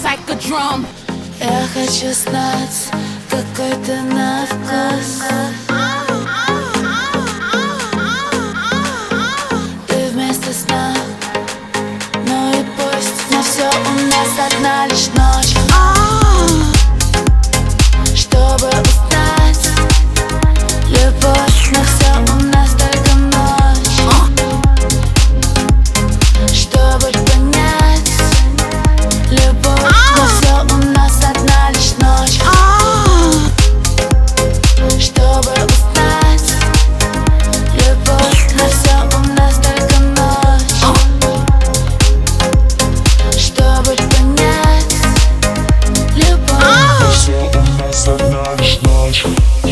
like a drum. Я хочу знать, какой ты на вкус. Ты вместо сна, ну и пусть. Но все у нас одна лишь ночь, чтобы узнать любовь. Но все у нас только ночь, чтобы понять любовь. Но все у нас одна лишь ночь, чтобы узнать любовь. Но все у нас только ночь, чтобы понять любовь. Все у нас одна лишь ночь.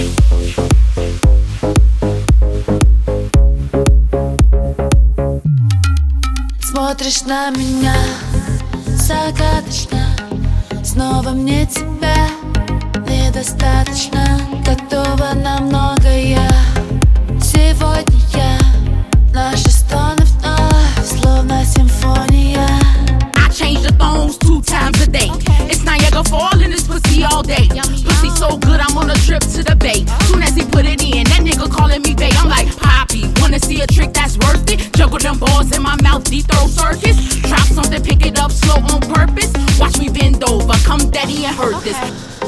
Смотришь на меня загадочно, снова мне тебя недостаточно. Готова на многое сегодня я. Наши стоны вновь, словно симфония. I change the phones 2 times a day. It's Niagara Falls in this pussy all day. Pussy so good, I'm on a trip to the bay. Soon as he put it in, that nigga calling me bae. I'm like, Poppy, wanna see a trick that's worth it? Juggle them balls in my mouth, deep throw circus. Drop something, pick it up slow on purpose. Watch me bend over, come daddy and hurt this.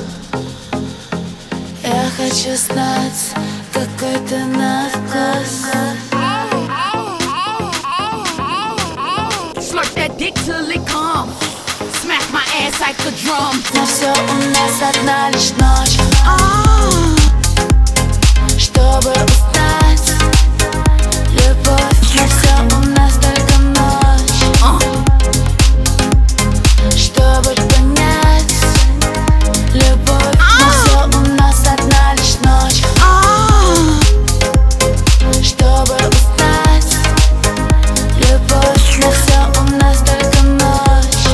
Я хочу знать, какой ты на вкус. Slurp that dick till it come. Smack my ass like a drum. Но все у нас одна лишь ночь, чтобы узнать любовь. Но все у нас только ночь, чтобы понять любовь. Но все у нас одна лишь ночь, чтобы узнать любовь. Но все у нас только ночь,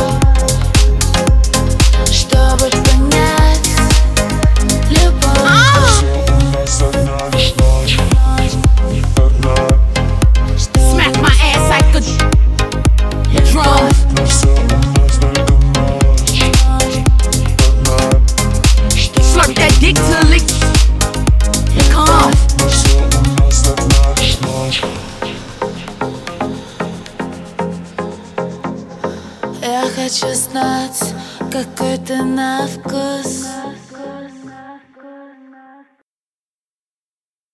чтобы понять любовь. Все у нас одна лишь ночь. Одна. Smack my ass like a drum. Но все у нас только ночь. Одна. Slurp that dick till it come. Но все у нас одна лишь ночь. Я хочу знать, какой ты на вкус.